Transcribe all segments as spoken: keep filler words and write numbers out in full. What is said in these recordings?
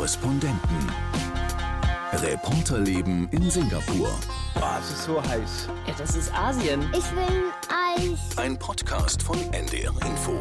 Korrespondenten. Reporterleben in Singapur. Boah, es ist so heiß. Ja, das ist Asien. Ich will Eis. Ein Podcast von N D R Info.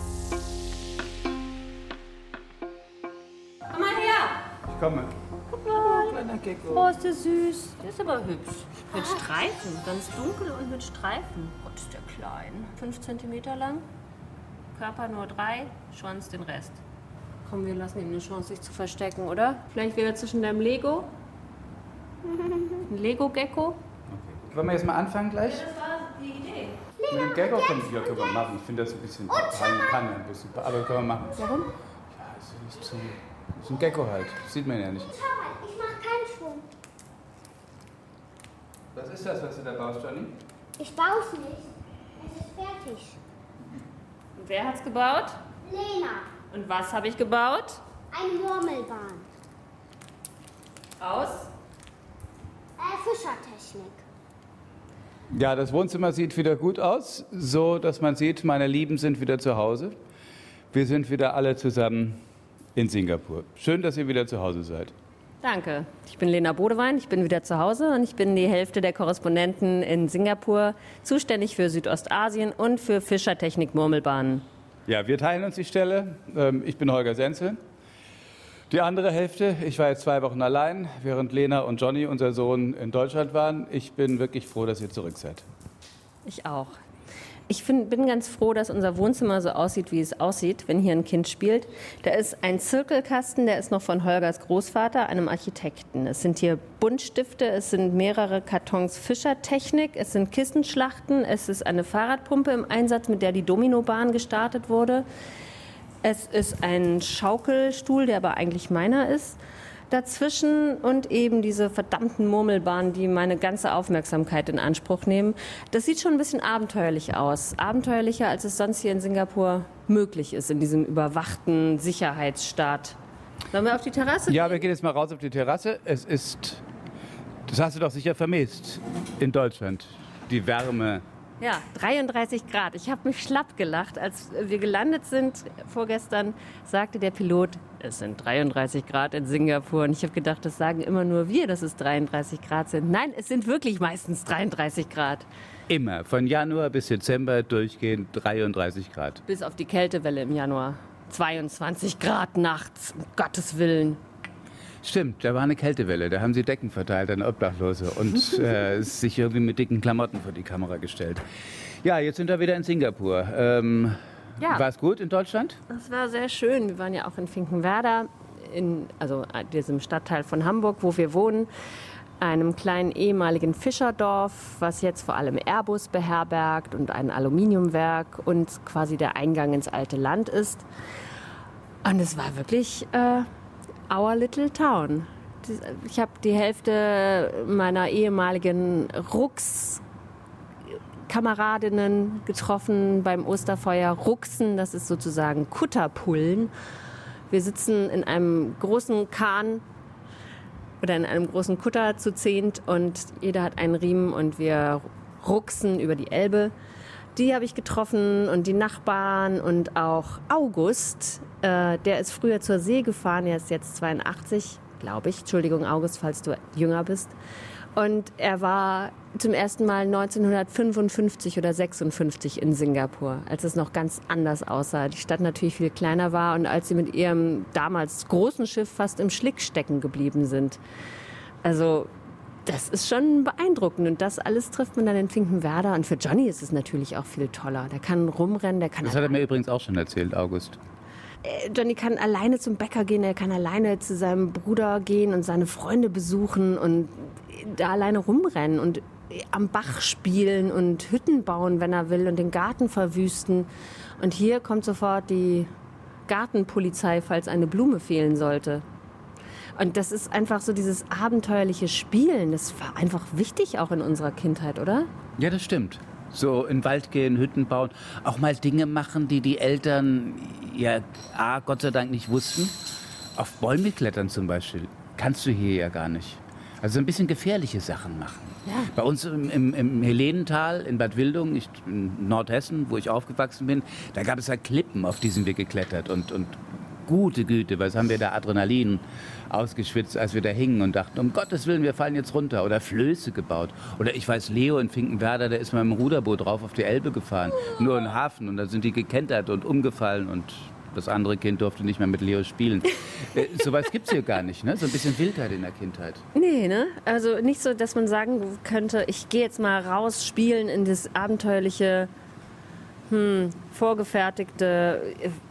Komm mal her. Ich komme. Guck mal. Oh, kleiner Gecko. Oh, ist der süß. Der ist aber hübsch. Mit Streifen. Ganz dunkel und mit Streifen. Gott, ist der klein. Fünf Zentimeter lang. Körper nur drei. Schwanz den Rest. Komm, wir lassen ihm eine Chance, sich zu verstecken, oder? Vielleicht wieder zwischen deinem Lego. Ein Lego-Gecko. Okay. Wollen wir jetzt mal anfangen gleich? Das war die Idee. Mit dem Gecko können wir, ja, können wir machen. Ich finde das ein bisschen rein Panne, ein bisschen. Aber können wir machen. Warum? Ja, ist ja nicht so. Ist ein Gecko halt. Das sieht man ja nicht. Schau mal, ich mach keinen Schwung. Was ist das, was du da baust, Johnny? Ich bau's nicht. Es ist fertig. Und wer hat's gebaut? Lena, Und was habe ich gebaut? eine Murmelbahn. Aus? Äh, Fischertechnik. Ja, das Wohnzimmer sieht wieder gut aus, so dass man sieht, meine Lieben sind wieder zu Hause. Wir sind wieder alle zusammen in Singapur. Schön, dass ihr wieder zu Hause seid. Danke. Ich bin Lena Bodewein, ich bin wieder zu Hause und ich bin die Hälfte der Korrespondenten in Singapur, zuständig für Südostasien und für Fischertechnik-Murmelbahnen. Ja, wir teilen uns die Stelle. Ähm, Ich bin Holger Senzel. Die andere Hälfte, ich war jetzt zwei Wochen allein, während Lena und Johnny, unser Sohn, in Deutschland waren. Ich bin wirklich froh, dass ihr zurück seid. Ich auch. Ich find, bin ganz froh, dass unser Wohnzimmer so aussieht, wie es aussieht, wenn hier ein Kind spielt. Da ist ein Zirkelkasten, der ist noch von Holgers Großvater, einem Architekten. Es sind hier Buntstifte, es sind mehrere Kartons Fischertechnik, es sind Kissenschlachten, es ist eine Fahrradpumpe im Einsatz, mit der die Dominobahn gestartet wurde. Es ist ein Schaukelstuhl, der aber eigentlich meiner ist, dazwischen und eben diese verdammten Murmelbahnen, die meine ganze Aufmerksamkeit in Anspruch nehmen. Das sieht schon ein bisschen abenteuerlich aus. Abenteuerlicher, als es sonst hier in Singapur möglich ist, in diesem überwachten Sicherheitsstaat. Sollen wir auf die Terrasse Ja, gehen? wir gehen jetzt mal raus auf die Terrasse. Es ist, das hast du doch sicher vermisst in Deutschland, die Wärme. Ja, dreiunddreißig Grad. Ich habe mich schlapp gelacht. Als wir gelandet sind vorgestern, sagte der Pilot, es sind dreiunddreißig Grad in Singapur. Und ich habe gedacht, das sagen immer nur wir, dass es dreiunddreißig Grad sind. Nein, es sind wirklich meistens dreiunddreißig Grad. Immer, von Januar bis Dezember durchgehend dreiunddreißig Grad. Bis auf die Kältewelle im Januar. zweiundzwanzig Grad nachts, um Gottes Willen. Stimmt, da war eine Kältewelle, da haben sie Decken verteilt an Obdachlose und äh, sich irgendwie mit dicken Klamotten vor die Kamera gestellt. Ja, jetzt sind wir wieder in Singapur. Ähm, Ja. War es gut in Deutschland? Das war sehr schön. Wir waren ja auch in Finkenwerder, in, also diesem Stadtteil von Hamburg, wo wir wohnen. Einem kleinen ehemaligen Fischerdorf, was jetzt vor allem Airbus beherbergt und ein Aluminiumwerk und quasi der Eingang ins alte Land ist. Und es war wirklich äh, our little town. Ich habe die Hälfte meiner ehemaligen Rucks Kameradinnen getroffen beim Osterfeuer. Ruxen, das ist sozusagen Kutterpullen. Wir sitzen in einem großen Kahn oder in einem großen Kutter zu zehnt und jeder hat einen Riemen und wir ruxen über die Elbe. Die habe ich getroffen und die Nachbarn und auch August, äh, der ist früher zur See gefahren, er ist jetzt zweiundachtzig, glaube ich. Entschuldigung, August, falls du jünger bist. Und er war zum ersten Mal neunzehnhundertfünfundfünfzig oder sechsundfünfzig in Singapur, als es noch ganz anders aussah. Die Stadt natürlich viel kleiner war und als sie mit ihrem damals großen Schiff fast im Schlick stecken geblieben sind. Also das ist schon beeindruckend und das alles trifft man dann in Finkenwerder. Und für Johnny ist es natürlich auch viel toller. Der kann rumrennen, der kann... Das hat er mir übrigens auch schon erzählt, August. Johnny kann alleine zum Bäcker gehen, er kann alleine zu seinem Bruder gehen und seine Freunde besuchen und da alleine rumrennen und am Bach spielen und Hütten bauen, wenn er will, und den Garten verwüsten. Und hier kommt sofort die Gartenpolizei, falls eine Blume fehlen sollte. Und das ist einfach so dieses abenteuerliche Spielen. Das war einfach wichtig auch in unserer Kindheit, oder? Ja, das stimmt. So in den Wald gehen, Hütten bauen, auch mal Dinge machen, die die Eltern ja A, Gott sei Dank nicht wussten. Auf Bäume klettern zum Beispiel kannst du hier ja gar nicht. Also ein bisschen gefährliche Sachen machen. Ja. Bei uns im, im, im Helenental in Bad Wildungen, ich, in Nordhessen, wo ich aufgewachsen bin, da gab es ja Klippen, auf diesen wir geklettert und, und gute Güte, was haben wir da Adrenalin ausgeschwitzt, als wir da hingen und dachten, um Gottes Willen, wir fallen jetzt runter. Oder Flöße gebaut. Oder ich weiß, Leo in Finkenwerder, der ist mal mit dem Ruderboot drauf auf die Elbe gefahren. Nur in den Hafen. Und da sind die gekentert und umgefallen und das andere Kind durfte nicht mehr mit Leo spielen. äh, sowas gibt es hier gar nicht, ne? So ein bisschen Wildheit in der Kindheit. Nee, ne? Also nicht so, dass man sagen könnte, ich gehe jetzt mal raus, spielen in das abenteuerliche, hm, vorgefertigte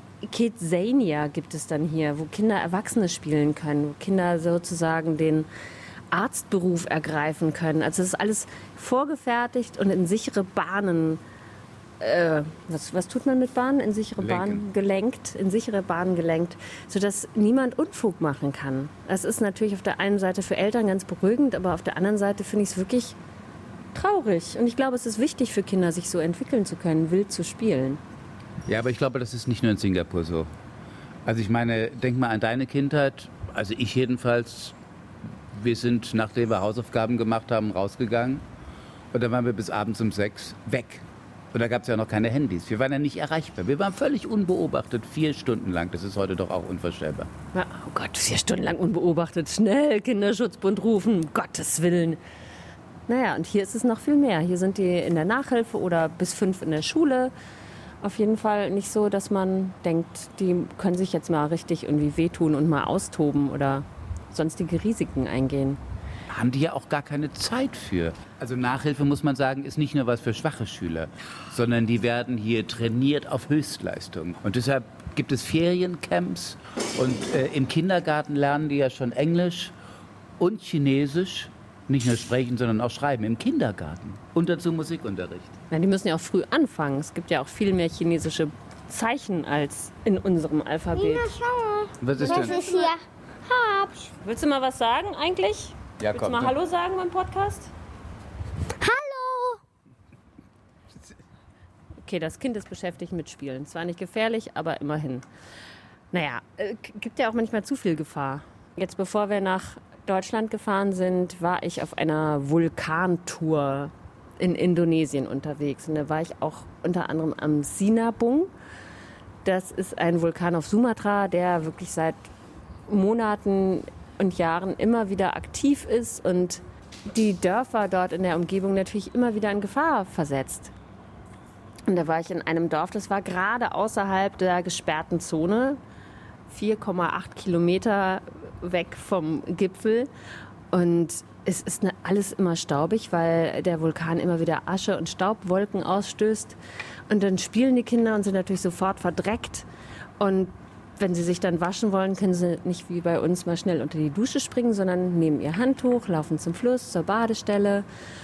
Kidzania gibt es dann hier, wo Kinder Erwachsene spielen können, wo Kinder sozusagen den Arztberuf ergreifen können. Also es ist alles vorgefertigt und in sichere Bahnen. Äh, was, was tut man mit Bahnen? In sichere Lenken. Bahnen gelenkt, in sichere Bahnen gelenkt, sodass niemand Unfug machen kann. Das ist natürlich auf der einen Seite für Eltern ganz beruhigend, aber auf der anderen Seite finde ich es wirklich traurig. Und ich glaube, es ist wichtig für Kinder, sich so entwickeln zu können, wild zu spielen. Ja, aber ich glaube, das ist nicht nur in Singapur so. Also ich meine, denk mal an deine Kindheit. Also ich jedenfalls, wir sind, nachdem wir Hausaufgaben gemacht haben, rausgegangen. Und dann waren wir bis abends um sechs weg. Und da gab es ja noch keine Handys. Wir waren ja nicht erreichbar. Wir waren völlig unbeobachtet, vier Stunden lang. Das ist heute doch auch unvorstellbar. Ja, oh Gott, vier Stunden lang unbeobachtet. Schnell Kinderschutzbund rufen, um Gottes Willen. Naja, und hier ist es noch viel mehr. Hier sind die in der Nachhilfe oder bis fünf in der Schule. Auf jeden Fall nicht so, dass man denkt, die können sich jetzt mal richtig irgendwie wehtun und mal austoben oder sonstige Risiken eingehen. Haben die ja auch gar keine Zeit für. Also Nachhilfe, muss man sagen, ist nicht nur was für schwache Schüler, sondern die werden hier trainiert auf Höchstleistung. Und deshalb gibt es Feriencamps und äh, im Kindergarten lernen die ja schon Englisch und Chinesisch. Nicht nur sprechen, sondern auch schreiben im Kindergarten. Und dazu Musikunterricht. Ja, die müssen ja auch früh anfangen. Es gibt ja auch viel mehr chinesische Zeichen als in unserem Alphabet. Nina, schau. Was ist Das denn? ist hier Hopsch. Willst du mal was sagen eigentlich? Ja, Willst komm, du mal du- Hallo sagen beim Podcast? Hallo. Okay, das Kind ist beschäftigt mit Spielen. Zwar nicht gefährlich, aber immerhin. Naja, äh, k- gibt ja auch manchmal zu viel Gefahr. Jetzt, bevor wir nach Deutschland gefahren sind, war ich auf einer Vulkantour in Indonesien unterwegs. Und da war ich auch unter anderem am Sinabung. Das ist ein Vulkan auf Sumatra, der wirklich seit Monaten und Jahren immer wieder aktiv ist und die Dörfer dort in der Umgebung natürlich immer wieder in Gefahr versetzt. Und da war ich in einem Dorf, das war gerade außerhalb der gesperrten Zone, vier Komma acht Kilometer weg vom Gipfel. Und es ist ne- alles immer staubig, weil der Vulkan immer wieder Asche und Staubwolken ausstößt. Und dann spielen die Kinder und sind natürlich sofort verdreckt. Und wenn sie sich dann waschen wollen, können sie nicht wie bei uns mal schnell unter die Dusche springen, sondern nehmen ihr Handtuch, laufen zum Fluss, zur Badestelle.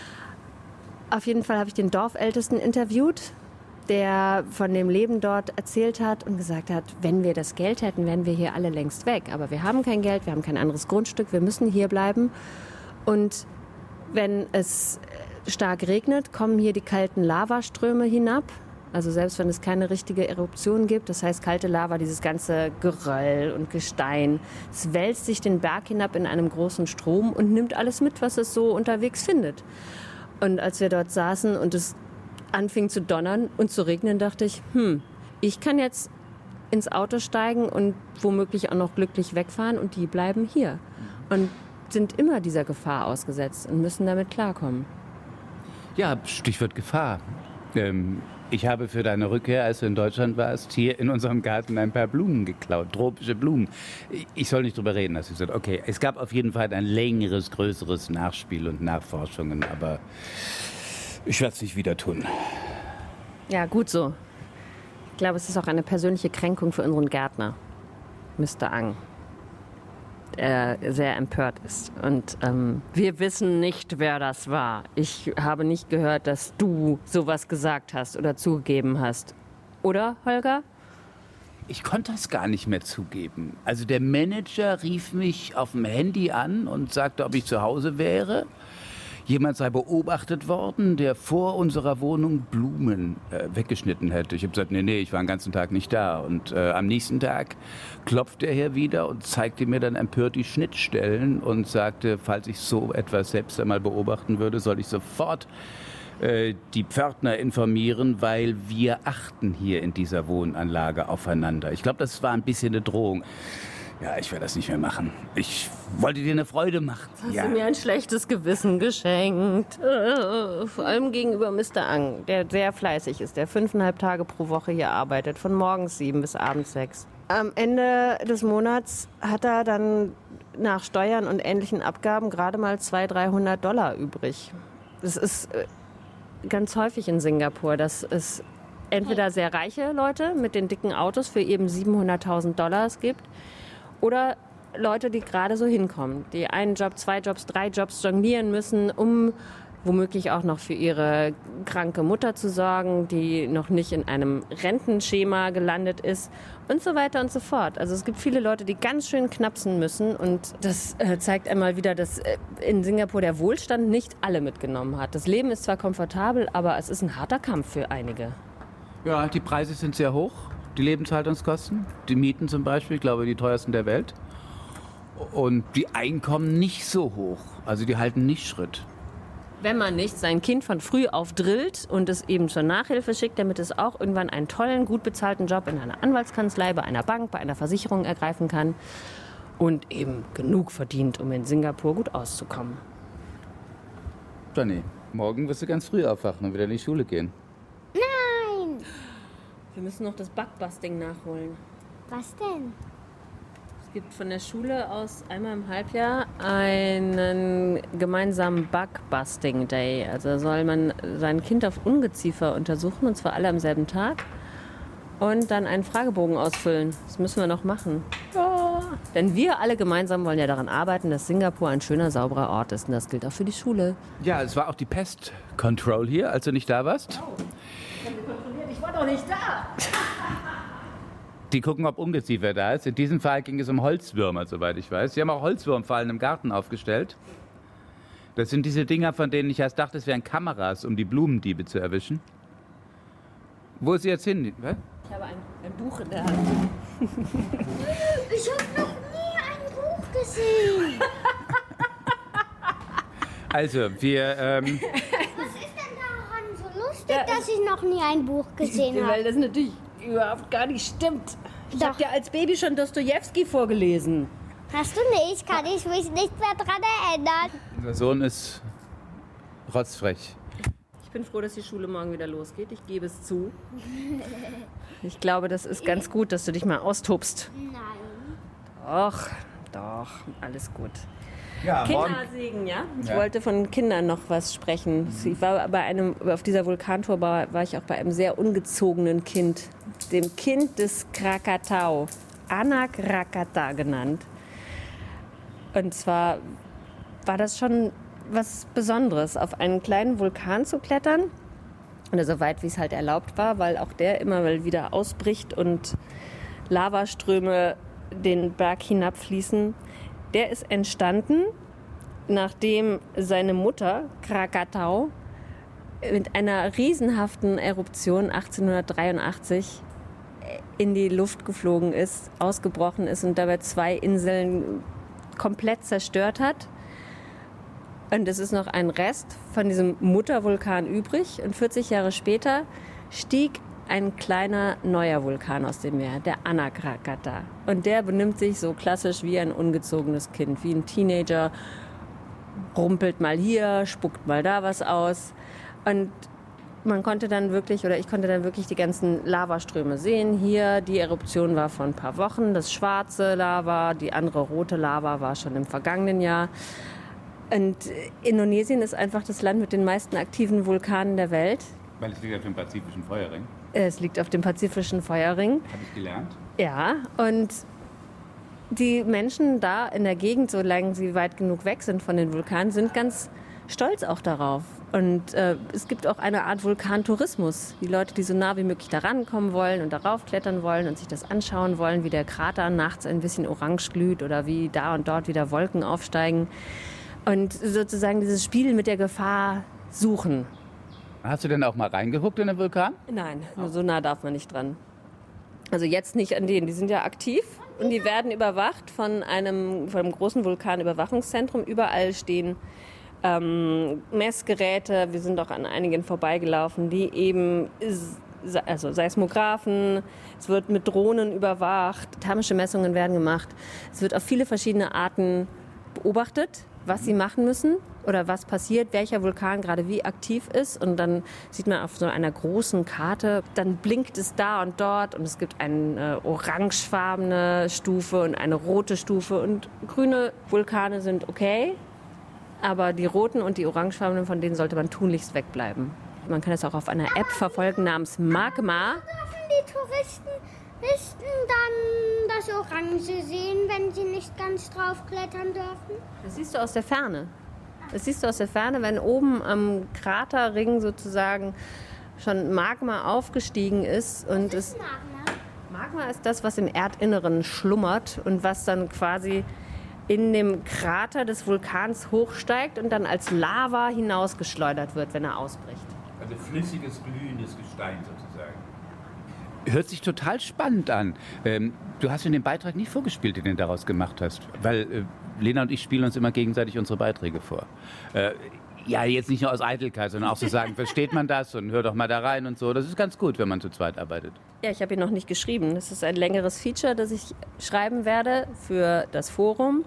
Auf jeden Fall habe ich den Dorfältesten interviewt, der von dem Leben dort erzählt hat und gesagt hat, wenn wir das Geld hätten, wären wir hier alle längst weg. Aber wir haben kein Geld, wir haben kein anderes Grundstück, wir müssen hier bleiben. Und wenn es stark regnet, kommen hier die kalten Lavaströme hinab. Also selbst wenn es keine richtige Eruption gibt, das heißt kalte Lava, dieses ganze Geröll und Gestein, es wälzt sich den Berg hinab in einem großen Strom und nimmt alles mit, was es so unterwegs findet. Und als wir dort saßen und es anfing zu donnern und zu regnen, dachte ich, hm, ich kann jetzt ins Auto steigen und womöglich auch noch glücklich wegfahren und die bleiben hier. Und sind immer dieser Gefahr ausgesetzt und müssen damit klarkommen. Ja, Stichwort Gefahr. Ähm, ich habe für deine Rückkehr, als du in Deutschland warst, hier in unserem Garten ein paar Blumen geklaut, tropische Blumen. Ich soll nicht drüber reden, hast du gesagt. Okay, es gab auf jeden Fall ein längeres, größeres Nachspiel und Nachforschungen, aber ich werde es nicht wieder tun. Ja, gut so. Ich glaube, es ist auch eine persönliche Kränkung für unseren Gärtner, Mister Ang, der sehr empört ist. Und ähm, wir wissen nicht, wer das war. Ich habe nicht gehört, dass du sowas gesagt hast oder zugegeben hast. Oder, Holger? Ich konnte das gar nicht mehr zugeben. Also der Manager rief mich auf dem Handy an und sagte, ob ich zu Hause wäre. Jemand sei beobachtet worden, der vor unserer Wohnung Blumen äh, weggeschnitten hätte. Ich habe gesagt, nee, nee, ich war den ganzen Tag nicht da. Und äh, am nächsten Tag klopfte er hier wieder und zeigte mir dann empört die Schnittstellen und sagte, falls ich so etwas selbst einmal beobachten würde, soll ich sofort äh, die Pförtner informieren, weil wir achten hier in dieser Wohnanlage aufeinander. Ich glaube, das war ein bisschen eine Drohung. Ja, ich werde das nicht mehr machen. Ich wollte dir eine Freude machen. Hast ja. du mir ein schlechtes Gewissen geschenkt? Äh, vor allem gegenüber Mister Ang, der sehr fleißig ist, der fünfeinhalb Tage pro Woche hier arbeitet, von morgens sieben bis abends sechs. Am Ende des Monats hat er dann nach Steuern und ähnlichen Abgaben gerade mal zweihundert, dreihundert Dollar übrig. Das ist äh, ganz häufig in Singapur, dass es entweder sehr reiche Leute mit den dicken Autos für eben siebenhunderttausend Dollar es gibt, oder Leute, die gerade so hinkommen, die einen Job, zwei Jobs, drei Jobs jonglieren müssen, um womöglich auch noch für ihre kranke Mutter zu sorgen, die noch nicht in einem Rentenschema gelandet ist und so weiter und so fort. Also es gibt viele Leute, die ganz schön knapsen müssen und das äh, zeigt einmal wieder, dass äh, in Singapur der Wohlstand nicht alle mitgenommen hat. Das Leben ist zwar komfortabel, aber es ist ein harter Kampf für einige. Ja, die Preise sind sehr hoch. Die Lebenshaltungskosten, die Mieten zum Beispiel, ich glaube, die teuersten der Welt. Und die Einkommen nicht so hoch. Also die halten nicht Schritt. Wenn man nicht sein Kind von früh auf drillt und es eben zur Nachhilfe schickt, damit es auch irgendwann einen tollen, gut bezahlten Job in einer Anwaltskanzlei, bei einer Bank, bei einer Versicherung ergreifen kann und eben genug verdient, um in Singapur gut auszukommen. Johnny, morgen wirst du ganz früh aufwachen und wieder in die Schule gehen. Nein! Wir müssen noch das Bugbusting nachholen. Was denn? Es gibt von der Schule aus einmal im Halbjahr einen gemeinsamen Bugbusting Day. Also soll man sein Kind auf Ungeziefer untersuchen, und zwar alle am selben Tag. Und dann einen Fragebogen ausfüllen. Das müssen wir noch machen. Ja. Denn wir alle gemeinsam wollen ja daran arbeiten, dass Singapur ein schöner, sauberer Ort ist. Und das gilt auch für die Schule. Ja, es war auch die Pest Control hier, als du nicht da warst. Oh, ich habe kontrolliert, ich war doch nicht da. Die gucken, ob Ungeziefer da ist. In diesem Fall ging es um Holzwürmer, soweit ich weiß. Sie haben auch Holzwurmfallen im Garten aufgestellt. Das sind diese Dinger, von denen ich erst dachte, es wären Kameras, um die Blumendiebe zu erwischen. Wo ist sie jetzt hin? Was? Ich habe ein, ein Buch in der Hand. Ich habe noch nie ein Buch gesehen. Also, wir... Ähm, Was ist denn daran so lustig, dass ich noch nie ein Buch gesehen habe? Weil das natürlich überhaupt gar nicht stimmt. Ich Doch. habe dir als Baby schon Dostojewski vorgelesen. Hast du nicht? Kann ich mich nicht mehr daran erinnern. unser Sohn ist rotzfrech. Ich bin froh, dass die Schule morgen wieder losgeht. Ich gebe es zu. Ich glaube, das ist ganz gut, dass du dich mal austobst. Nein. Doch, doch, alles gut. Ja, Kindersegen, ja? Ich Ja. wollte von Kindern noch was sprechen. Ich war bei einem, auf dieser Vulkantour war, war ich auch bei einem sehr ungezogenen Kind, dem Kind des Krakatau, Anak Rakata genannt. Und zwar war das schon was Besonderes, auf einen kleinen Vulkan zu klettern. Oder so weit, wie es halt erlaubt war, weil auch der immer mal wieder ausbricht und Lavaströme den Berg hinabfließen. Der ist entstanden, nachdem seine Mutter, Krakatau, mit einer riesenhaften Eruption achtzehnhundertdreiundachtzig in die Luft geflogen ist, ausgebrochen ist und dabei zwei Inseln komplett zerstört hat. Und es ist noch ein Rest von diesem Muttervulkan übrig. Und vierzig Jahre später stieg ein kleiner neuer Vulkan aus dem Meer, der Anak Rakata. Und der benimmt sich so klassisch wie ein ungezogenes Kind, wie ein Teenager, rumpelt mal hier, spuckt mal da was aus. Und man konnte dann wirklich, oder ich konnte dann wirklich die ganzen Lavaströme sehen. Hier, die Eruption war vor ein paar Wochen, das schwarze Lava, die andere rote Lava war schon im vergangenen Jahr. Und Indonesien ist einfach das Land mit den meisten aktiven Vulkanen der Welt. Weil es liegt auf dem Pazifischen Feuerring. Es liegt auf dem Pazifischen Feuerring. Habe ich gelernt. Ja, und die Menschen da in der Gegend, solange sie weit genug weg sind von den Vulkanen, sind ganz stolz auch darauf. Und äh, es gibt auch eine Art Vulkantourismus. Die Leute, die so nah wie möglich da rankommen wollen und darauf klettern wollen und sich das anschauen wollen, wie der Krater nachts ein bisschen orange glüht oder wie da und dort wieder Wolken aufsteigen. Und sozusagen dieses Spiel mit der Gefahr suchen. Hast du denn auch mal reingeguckt in den Vulkan? Nein, nur so nah darf man nicht dran. Also jetzt nicht an denen, die sind ja aktiv und die werden überwacht von einem, von einem großen Vulkanüberwachungszentrum. Überall stehen ähm, Messgeräte. Wir sind auch an einigen vorbeigelaufen, die eben, also Seismographen, es wird mit Drohnen überwacht, thermische Messungen werden gemacht. Es wird auf viele verschiedene Arten beobachtet, was sie machen müssen oder was passiert, welcher Vulkan gerade wie aktiv ist. Und dann sieht man auf so einer großen Karte, dann blinkt es da und dort und es gibt eine äh, orangefarbene Stufe und eine rote Stufe. Und grüne Vulkane sind okay, aber die roten und die orangefarbenen, von denen sollte man tunlichst wegbleiben. Man kann es auch auf einer App verfolgen namens Magma. Dürfen die Touristen Touristen dann das Orange sehen, wenn sie nicht ganz drauf klettern dürfen? Das siehst du aus der Ferne. Das siehst du aus der Ferne, wenn oben am Kraterring sozusagen schon Magma aufgestiegen ist. Und Was ist es, Magma? Magma ist das, was im Erdinneren schlummert und was dann quasi in dem Krater des Vulkans hochsteigt und dann als Lava hinausgeschleudert wird, wenn er ausbricht. Also flüssiges, glühendes Gestein sozusagen. Hört sich total spannend an. Ähm, du hast mir den Beitrag nicht vorgespielt, den du daraus gemacht hast. Weil äh, Lena und ich spielen uns immer gegenseitig unsere Beiträge vor. Äh, ja, jetzt nicht nur aus Eitelkeit, sondern auch zu sagen, versteht man das und hör doch mal da rein und so. Das ist ganz gut, wenn man zu zweit arbeitet. Ja, ich habe ihn noch nicht geschrieben. Das ist ein längeres Feature, das ich schreiben werde für das Forum.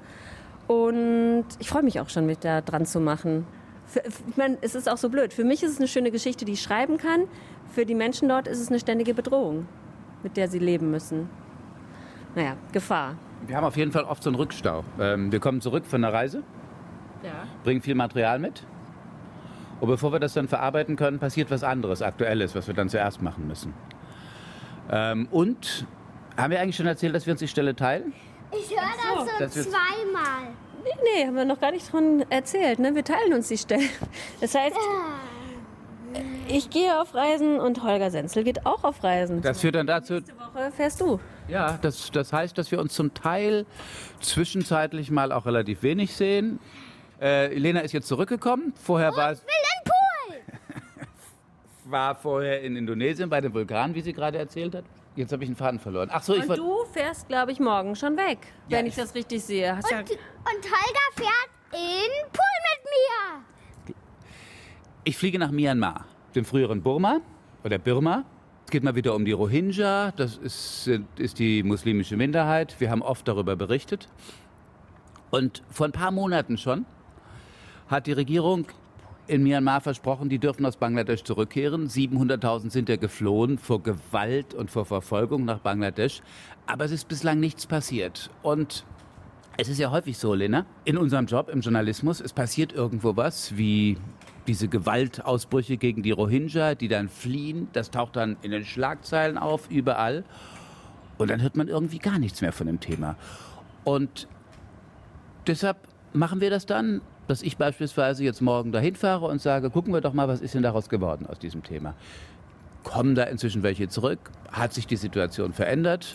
Und ich freue mich auch schon, mich da dran zu machen. Für, ich meine, es ist auch so blöd. Für mich ist es eine schöne Geschichte, die ich schreiben kann. Für die Menschen dort ist es eine ständige Bedrohung, mit der sie leben müssen. Naja, Gefahr. Wir haben auf jeden Fall oft so einen Rückstau. Ähm, wir kommen zurück von der Reise, Ja. bringen viel Material mit. Und bevor wir das dann verarbeiten können, passiert was anderes, Aktuelles, was wir dann zuerst machen müssen. Ähm, und haben wir eigentlich schon erzählt, dass wir uns die Stelle teilen? Ich höre so, das so das wird- zweimal. Nee, nee, haben wir noch gar nicht von erzählt. Ne? Wir teilen uns die Stelle. Das heißt, ich gehe auf Reisen und Holger Senzel geht auch auf Reisen. Das führt dann dazu, Nächste Woche fährst du. ja, das, das heißt, dass wir uns zum Teil zwischenzeitlich mal auch relativ wenig sehen. Äh, Lena ist jetzt zurückgekommen. Vorher war es Ich will in den Pool. war vorher in Indonesien bei dem Vulkan, wie sie gerade erzählt hat. Jetzt habe ich einen Faden verloren. Ach so, ich Und wollte. du fährst, glaube ich, morgen schon weg, Ja, wenn ich ich- das richtig sehe. Hast ja Und, und Holger fährt in den Pool mit mir. Ich fliege nach Myanmar, dem früheren Burma oder Birma. Es geht mal wieder um die Rohingya. Das ist, sind- ist die muslimische Minderheit. Wir haben oft darüber berichtet. Und vor ein paar Monaten schon hat die Regierung in Myanmar versprochen, die dürfen aus Bangladesch zurückkehren. siebenhunderttausend sind ja geflohen vor Gewalt und vor Verfolgung nach Bangladesch. Aber es ist bislang nichts passiert. Und es ist ja häufig so, Lena, in unserem Job im Journalismus, es passiert irgendwo was, wie diese Gewaltausbrüche gegen die Rohingya, die dann fliehen. Das taucht dann in den Schlagzeilen auf, überall. Und dann hört man irgendwie gar nichts mehr von dem Thema. Und deshalb machen wir das dann, dass ich beispielsweise jetzt morgen dahin fahre und sage, gucken wir doch mal, was ist denn daraus geworden aus diesem Thema. Kommen da inzwischen welche zurück? Hat sich die Situation verändert?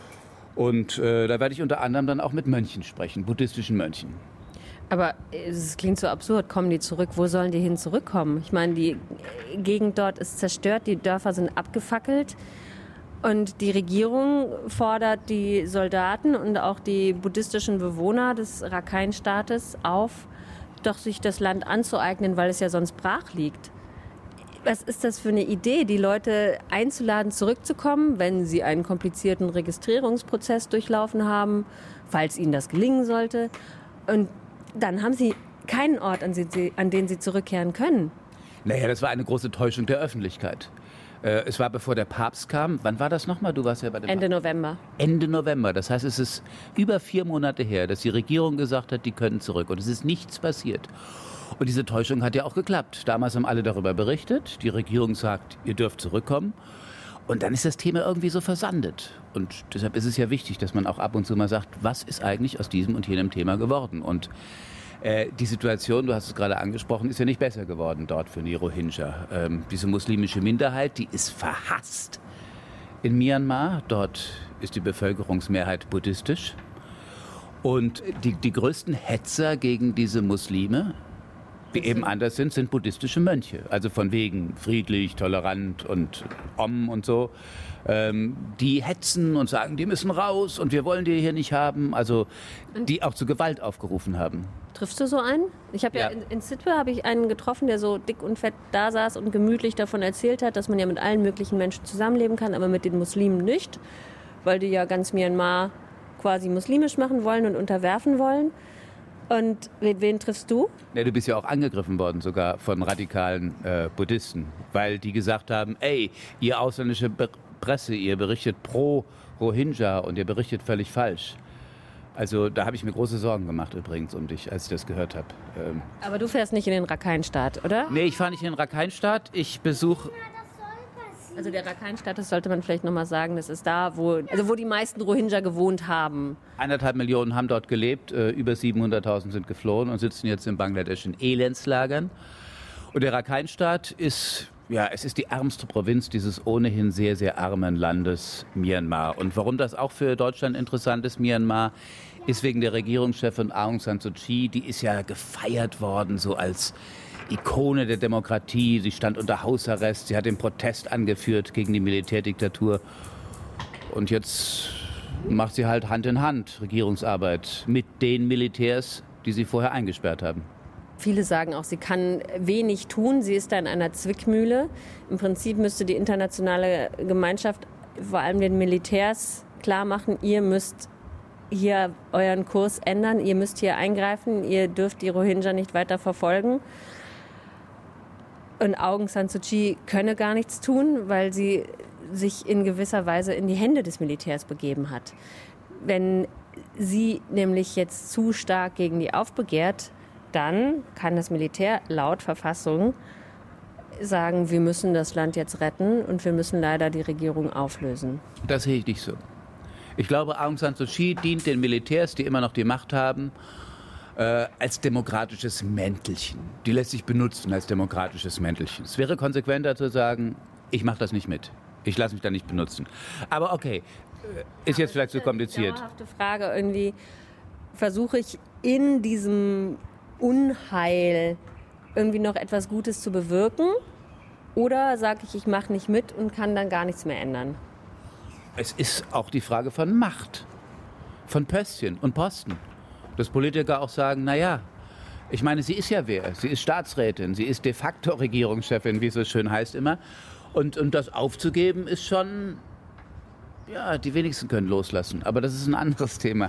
Und äh, da werde ich unter anderem dann auch mit Mönchen sprechen, buddhistischen Mönchen. Aber es klingt so absurd. Kommen die zurück? Wo sollen die hin zurückkommen? Ich meine, die Gegend dort ist zerstört, die Dörfer sind abgefackelt. Und die Regierung fordert die Soldaten und auch die buddhistischen Bewohner des Rakhine-Staates auf, doch sich das Land anzueignen, weil es ja sonst brach liegt. Was ist das für eine Idee, die Leute einzuladen, zurückzukommen, wenn sie einen komplizierten Registrierungsprozess durchlaufen haben, falls ihnen das gelingen sollte? Und dann haben sie keinen Ort, an, sie, an den sie zurückkehren können. Naja, das war eine große Täuschung der Öffentlichkeit. Äh, es war bevor der Papst kam. Wann war das nochmal? Du warst ja bei dem Ende Papst. November. Ende November. Das heißt, es ist über vier Monate her, dass die Regierung gesagt hat, die können zurück. Und es ist nichts passiert. Und diese Täuschung hat ja auch geklappt. Damals haben alle darüber berichtet. Die Regierung sagt, ihr dürft zurückkommen. Und dann ist das Thema irgendwie so versandet. Und deshalb ist es ja wichtig, dass man auch ab und zu mal sagt, was ist eigentlich aus diesem und jenem Thema geworden? Und äh, die Situation, du hast es gerade angesprochen, ist ja nicht besser geworden dort für die Rohingya. Ähm, diese muslimische Minderheit, die ist verhasst in Myanmar. Dort ist die Bevölkerungsmehrheit buddhistisch. Und die, die größten Hetzer gegen diese Muslime die eben anders sind, sind buddhistische Mönche. Also von wegen friedlich, tolerant und Om und so. Ähm, die hetzen und sagen, die müssen raus und wir wollen die hier nicht haben. Also die auch zu Gewalt aufgerufen haben. Triffst du so einen? Ich habe ja, ja in, in Sittwe habe ich einen getroffen, der so dick und fett da saß und gemütlich davon erzählt hat, dass man ja mit allen möglichen Menschen zusammenleben kann, aber mit den Muslimen nicht, weil die ja ganz Myanmar quasi muslimisch machen wollen und unterwerfen wollen. Und wen, wen triffst du? Ja, du bist ja auch angegriffen worden sogar von radikalen äh, Buddhisten, weil die gesagt haben, ey, ihr ausländische Be- Presse, ihr berichtet pro Rohingya und ihr berichtet völlig falsch. Also da habe ich mir große Sorgen gemacht übrigens um dich, als ich das gehört habe. Ähm Aber du fährst nicht in den Rakhine-Staat, oder? Nee, ich fahre nicht in den Rakhine-Staat. Ich besuche... Also der Rakhine-Staat, das sollte man vielleicht nochmal sagen, das ist da, wo, also wo die meisten Rohingya gewohnt haben. Eineinhalb Millionen haben dort gelebt, äh, über siebenhunderttausend sind geflohen und sitzen jetzt in Bangladesch in Elendslagern. Und der Rakhine-Staat ist, ja, es ist die ärmste Provinz dieses ohnehin sehr, sehr armen Landes Myanmar. Und warum das auch für Deutschland interessant ist, Myanmar, ist wegen der Regierungschefin Aung San Suu Kyi. Die ist ja gefeiert worden, so als Ikone der Demokratie. Sie stand unter Hausarrest, sie hat den Protest angeführt gegen die Militärdiktatur. Und jetzt macht sie halt Hand in Hand Regierungsarbeit mit den Militärs, die sie vorher eingesperrt haben. Viele sagen auch, sie kann wenig tun. Sie ist da in einer Zwickmühle. Im Prinzip müsste die internationale Gemeinschaft vor allem den Militärs klar machen, ihr müsst hier euren Kurs ändern, ihr müsst hier eingreifen, ihr dürft die Rohingya nicht weiter verfolgen. Und Aung San Suu Kyi könne gar nichts tun, weil sie sich in gewisser Weise in die Hände des Militärs begeben hat. Wenn sie nämlich jetzt zu stark gegen die aufbegehrt, dann kann das Militär laut Verfassung sagen, wir müssen das Land jetzt retten und wir müssen leider die Regierung auflösen. Das sehe ich nicht so. Ich glaube, Aung San Suu Kyi dient den Militärs, die immer noch die Macht haben, äh, als demokratisches Mäntelchen. Die lässt sich benutzen als demokratisches Mäntelchen. Es wäre konsequenter zu sagen, ich mache das nicht mit. Ich lasse mich da nicht benutzen. Aber okay, ist jetzt vielleicht zu kompliziert. Das ist eine dauerhafte Frage. Irgendwie versuche ich in diesem Unheil irgendwie noch etwas Gutes zu bewirken? Oder sage ich, ich mache nicht mit und kann dann gar nichts mehr ändern? Es ist auch die Frage von Macht, von Pöstchen und Posten. Dass Politiker auch sagen, naja, ich meine, sie ist ja wer? Sie ist Staatsrätin, sie ist de facto Regierungschefin, wie es so schön heißt immer. Und, und das aufzugeben ist schon, ja, die wenigsten können loslassen. Aber das ist ein anderes Thema.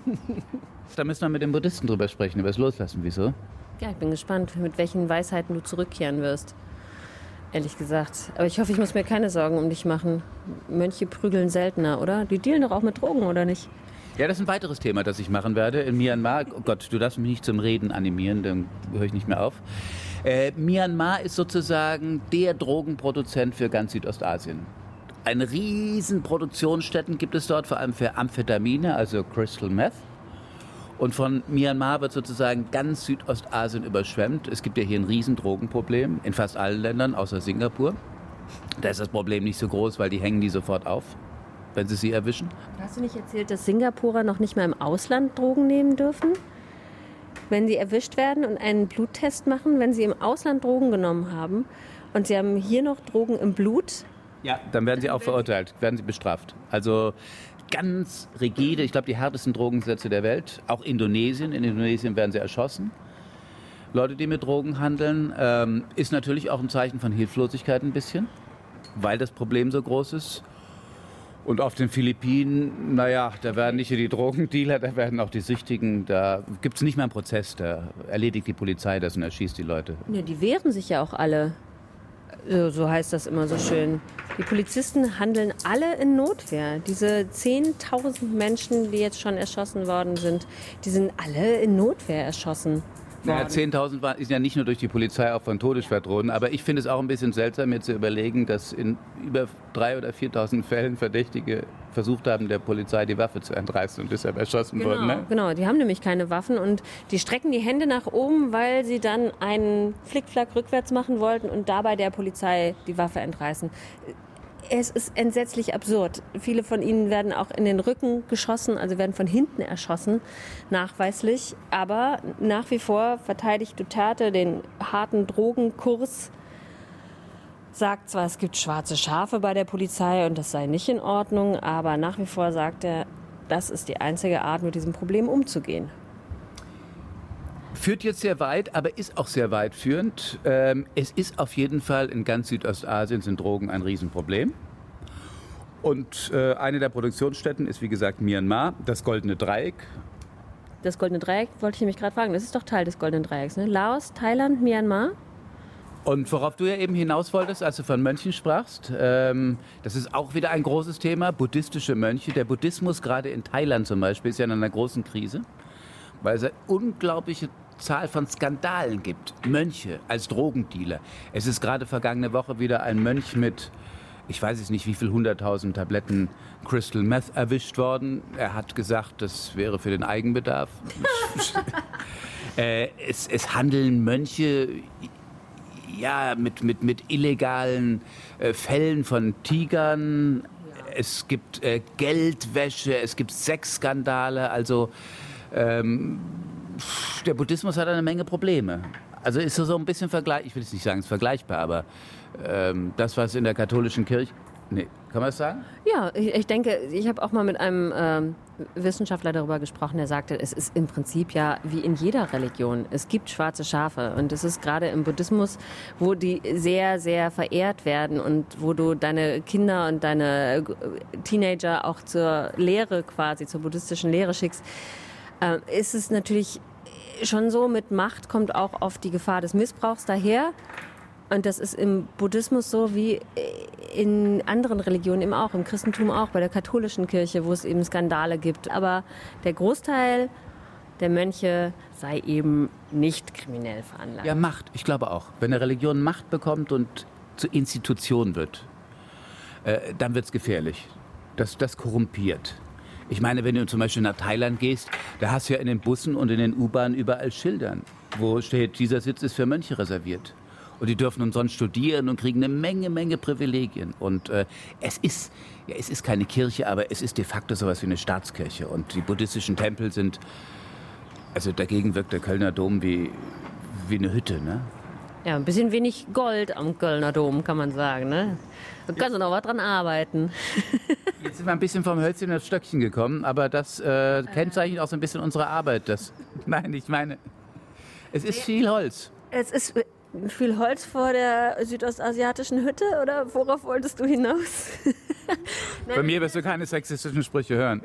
Da müssen wir mit den Buddhisten drüber sprechen, über das Loslassen. Wieso? Ja, ich bin gespannt, mit welchen Weisheiten du zurückkehren wirst. Ehrlich gesagt. Aber ich hoffe, ich muss mir keine Sorgen um dich machen. Mönche prügeln seltener, oder? Die dealen doch auch mit Drogen, oder nicht? Ja, das ist ein weiteres Thema, das ich machen werde in Myanmar. Oh Gott, du darfst mich nicht zum Reden animieren, dann höre ich nicht mehr auf. Äh, Myanmar ist sozusagen der Drogenproduzent für ganz Südostasien. Eine riesen Produktionsstätten gibt es dort, vor allem für Amphetamine, also Crystal Meth. Und von Myanmar wird sozusagen ganz Südostasien überschwemmt. Es gibt ja hier ein riesen Drogenproblem in fast allen Ländern, außer Singapur. Da ist das Problem nicht so groß, weil die hängen die sofort auf, wenn sie sie erwischen. Hast du nicht erzählt, dass Singapurer noch nicht mal im Ausland Drogen nehmen dürfen? Wenn sie erwischt werden und einen Bluttest machen, wenn sie im Ausland Drogen genommen haben und sie haben hier noch Drogen im Blut? Ja, dann werden sie auch verurteilt, werden sie bestraft. Also ganz rigide, ich glaube, die härtesten Drogengesetze der Welt. Auch Indonesien, in Indonesien werden sie erschossen. Leute, die mit Drogen handeln, ähm, ist natürlich auch ein Zeichen von Hilflosigkeit ein bisschen, weil das Problem so groß ist. Und auf den Philippinen, naja, da werden nicht nur die Drogendealer, da werden auch die Süchtigen, da gibt es nicht mal einen Prozess, da erledigt die Polizei das und erschießt die Leute. Ja, die wehren sich ja auch alle. So heißt das immer so schön. Die Polizisten handeln alle in Notwehr. Diese zehntausend Menschen, die jetzt schon erschossen worden sind, die sind alle in Notwehr erschossen worden. Naja, zehntausend war, ist ja nicht nur durch die Polizei auch von Todesschwadronen, aber ich finde es auch ein bisschen seltsam, mir zu überlegen, dass in über dreitausend oder viertausend Fällen Verdächtige versucht haben, der Polizei die Waffe zu entreißen und deshalb erschossen genau, wurden. Ne? Genau, die haben nämlich keine Waffen und die strecken die Hände nach oben, weil sie dann einen Flickflack rückwärts machen wollten und dabei der Polizei die Waffe entreißen. es ist entsetzlich absurd. Viele von ihnen werden auch in den Rücken geschossen, also werden von hinten erschossen, nachweislich. Aber nach wie vor verteidigt Duterte den harten Drogenkurs, sagt zwar, es gibt schwarze Schafe bei der Polizei und das sei nicht in Ordnung, aber nach wie vor sagt er, das ist die einzige Art, mit diesem Problem umzugehen. Führt jetzt sehr weit, aber ist auch sehr weitführend. Ähm, es ist auf jeden Fall in ganz Südostasien sind Drogen ein Riesenproblem. Und äh, eine der Produktionsstätten ist, wie gesagt, Myanmar, das Goldene Dreieck. Das Goldene Dreieck wollte ich nämlich gerade fragen. Das ist doch Teil des Goldenen Dreiecks, ne? Laos, Thailand, Myanmar. Und worauf du ja eben hinaus wolltest, als du von Mönchen sprachst, ähm, das ist auch wieder ein großes Thema, buddhistische Mönche. Der Buddhismus, gerade in Thailand zum Beispiel, ist ja in einer großen Krise, weil es eine unglaubliche Zahl von Skandalen gibt. Mönche als Drogendealer. Es ist gerade vergangene Woche wieder ein Mönch mit, ich weiß es nicht, wie viel hunderttausend Tabletten Crystal Meth erwischt worden. Er hat gesagt, das wäre für den Eigenbedarf. äh, es, es handeln Mönche ja, mit, mit, mit illegalen äh, Fällen von Tigern. Ja. Es gibt äh, Geldwäsche, es gibt Sexskandale. Also ähm, der Buddhismus hat eine Menge Probleme. Also ist so ein bisschen vergleich, ich will jetzt nicht sagen, es ist vergleichbar, aber ähm, das, was in der katholischen Kirche, nee, kann man das sagen? Ja, ich, ich denke, ich habe auch mal mit einem ähm, Wissenschaftler darüber gesprochen, der sagte, es ist im Prinzip ja wie in jeder Religion. Es gibt schwarze Schafe und es ist gerade im Buddhismus, wo die sehr, sehr verehrt werden und wo du deine Kinder und deine Teenager auch zur Lehre quasi, zur buddhistischen Lehre schickst, äh, ist es natürlich schon so, mit Macht kommt auch oft die Gefahr des Missbrauchs daher. Und das ist im Buddhismus so wie in anderen Religionen eben auch, im Christentum auch, bei der katholischen Kirche, wo es eben Skandale gibt. Aber der Großteil der Mönche sei eben nicht kriminell veranlagt. Ja, Macht, ich glaube auch. Wenn eine Religion Macht bekommt und zur Institution wird, äh, dann wird es gefährlich. Das, das korrumpiert. Ich meine, wenn du zum Beispiel nach Thailand gehst, da hast du ja in den Bussen und in den U-Bahnen überall Schildern, wo steht, dieser Sitz ist für Mönche reserviert. Und die dürfen umsonst studieren und kriegen eine Menge, Menge Privilegien. Und äh, es ist, ja, es ist keine Kirche, aber es ist de facto sowas wie eine Staatskirche. Und die buddhistischen Tempel sind, also dagegen wirkt der Kölner Dom wie, wie eine Hütte, ne? Ja, ein bisschen wenig Gold am Kölner Dom, kann man sagen, ne? Da kannst du noch was dran arbeiten. Jetzt sind wir ein bisschen vom Hölzchen aufs Stöckchen gekommen, aber das äh, kennzeichnet auch so ein bisschen unsere Arbeit. Das, nein, ich meine, es ist viel Holz. Es ist viel Holz vor der südostasiatischen Hütte, oder worauf wolltest du hinaus? Bei mir wirst du keine sexistischen Sprüche hören.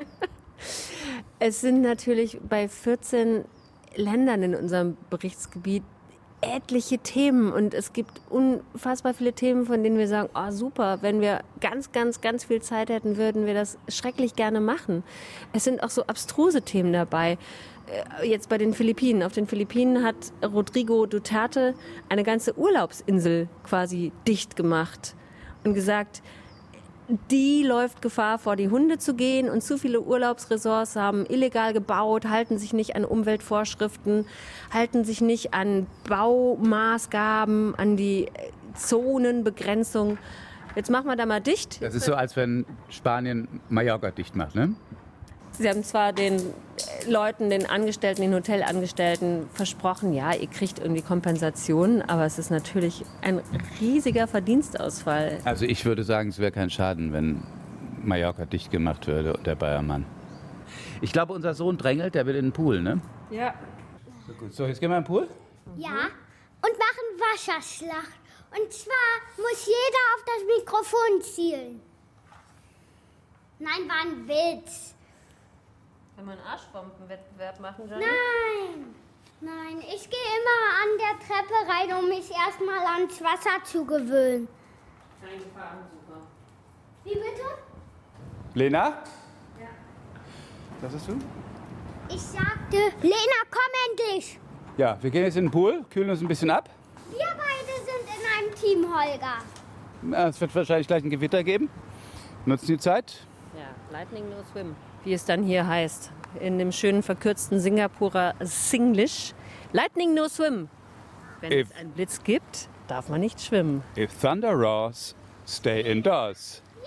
Es sind natürlich bei vierzehn Ländern in unserem Berichtsgebiet etliche Themen und es gibt unfassbar viele Themen, von denen wir sagen, oh super, wenn wir ganz, ganz, ganz viel Zeit hätten, würden wir das schrecklich gerne machen. Es sind auch so abstruse Themen dabei. Jetzt bei den Philippinen. Auf den Philippinen hat Rodrigo Duterte eine ganze Urlaubsinsel quasi dicht gemacht und gesagt, die läuft Gefahr, vor die Hunde zu gehen und zu viele Urlaubsresorts haben illegal gebaut, halten sich nicht an Umweltvorschriften, halten sich nicht an Baumaßgaben, an die Zonenbegrenzung. Jetzt machen wir da mal dicht. Das ist so, als wenn Spanien Mallorca dicht macht, ne? Sie haben zwar den Leuten, den Angestellten, den Hotelangestellten versprochen, ja, ihr kriegt irgendwie Kompensationen, aber es ist natürlich ein riesiger Verdienstausfall. Also ich würde sagen, es wäre kein Schaden, wenn Mallorca dicht gemacht würde und der Bayermann. Ich glaube, unser Sohn drängelt, der will in den Pool, ne? Ja. So, gut. So, jetzt gehen wir in den Pool? Ja, und machen Wasserschlacht. Und zwar muss jeder auf das Mikrofon zielen. Nein, war ein Witz. Wenn wir einen Arschbombenwettbewerb machen, Johnny? Nein, nein, ich gehe immer an der Treppe rein, um mich erstmal ans Wasser zu gewöhnen. Eingefahren, super. Wie bitte? Lena? Ja. Was hast du? Ich sagte, Lena, komm endlich. Ja, wir gehen jetzt in den Pool, kühlen uns ein bisschen ab. Wir beide sind in einem Team, Holger. Ja, es wird wahrscheinlich gleich ein Gewitter geben. Nutzen die Zeit. Ja, Lightning no swim, wie es dann hier heißt. In dem schönen verkürzten Singapurer Singlish. Lightning no swim. Wenn If, es einen Blitz gibt, darf man nicht schwimmen. If thunder roars, stay indoors.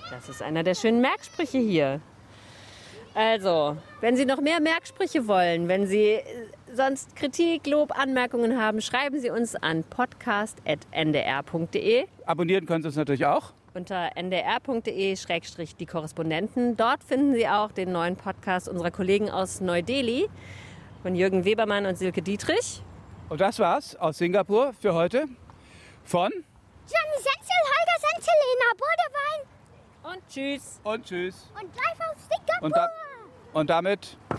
Das ist einer der schönen Merksprüche hier. Also, wenn Sie noch mehr Merksprüche wollen, wenn Sie sonst Kritik, Lob, Anmerkungen haben, schreiben Sie uns an podcast punkt n d r punkt d e. Abonnieren können Sie uns natürlich auch. Unter n d r punkt d e schrägstrich die Korrespondenten. Dort finden Sie auch den neuen Podcast unserer Kollegen aus Neu-Delhi, von Jürgen Webermann und Silke Dietrich. Und das war's aus Singapur für heute von Johnny Senzel, Holger Senzel, Lena Bodewein. Und tschüss. und tschüss. Und live aus Singapur. Und, da, und damit Oh,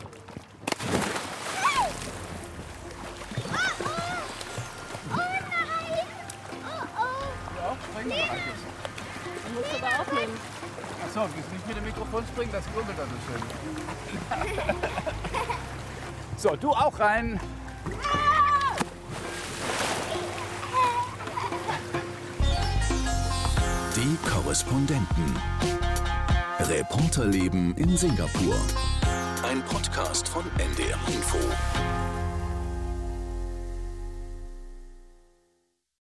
oh. Oh nein. Oh, oh. ja, springen wir eigentlich. Du musst aber aufnehmen. Achso, du nicht mit dem Mikrofon springen, das grummelt dann so schön. So, du auch rein. Die Korrespondenten. Reporterleben in Singapur. Ein Podcast von N D R Info.